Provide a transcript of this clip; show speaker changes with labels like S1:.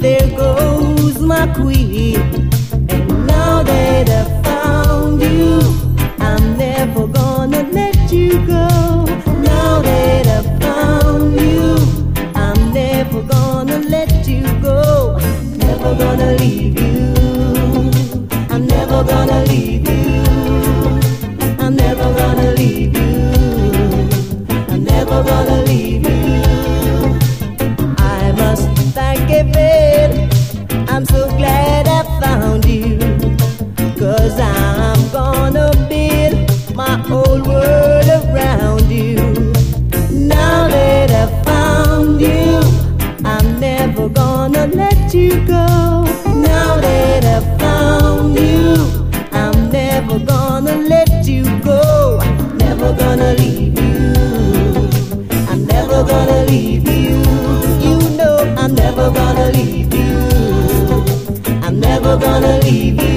S1: there goes my queen. And now that I found you, I'm never gonna let you go. Now that I found you, I'm never gonna let you go. Never gonna leave you. I'm never gonna leave you. I'm never gonna leave you. I'm never gonna leave you. I must thank heaven. I'm so glad I found you. 'Cause I'm gonna build my whole world around you. Now that I found you, I'm never gonna let you go. Now that I found you, I'm never gonna let you go. Never gonna leave you. I'm never gonna leave you. You know I'm never gonna leave you. I'm never gonna leave you.